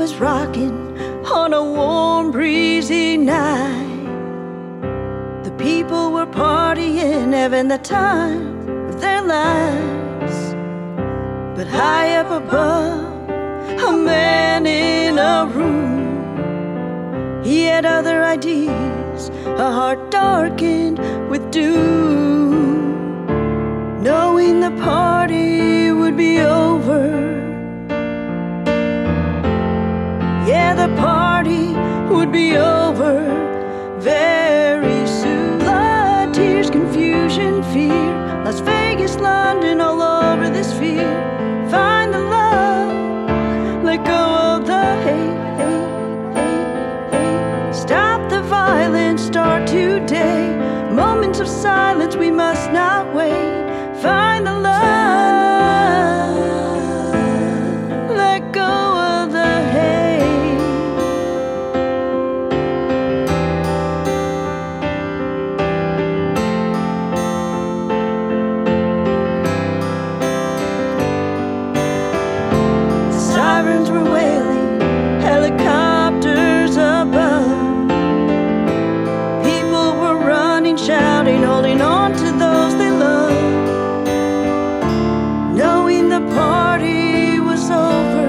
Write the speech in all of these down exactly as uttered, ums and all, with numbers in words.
was rocking on a warm, breezy night. The people were partying, having the time of their lives. But high up above, a man in a room, he had other ideas, a heart darkened with doom. Knowing the party would be over, yeah, the party would be over very soon. Blood, tears, confusion, fear, Las Vegas, London, all over this fear. Find the love, let go of the hate, hate, hate, hate. Stop the violence, start today. Moments of silence, we must not wait. Find the love, let go of the hate. Sirens were wailing, helicopters above. People were running, shouting, holding on to those they loved. Knowing the party was over,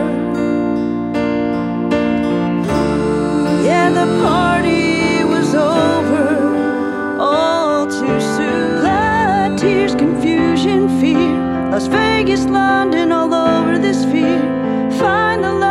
yeah, the party was over all too soon. Blood, tears, confusion, fear, Las Vegas, London, all over this fear. Find the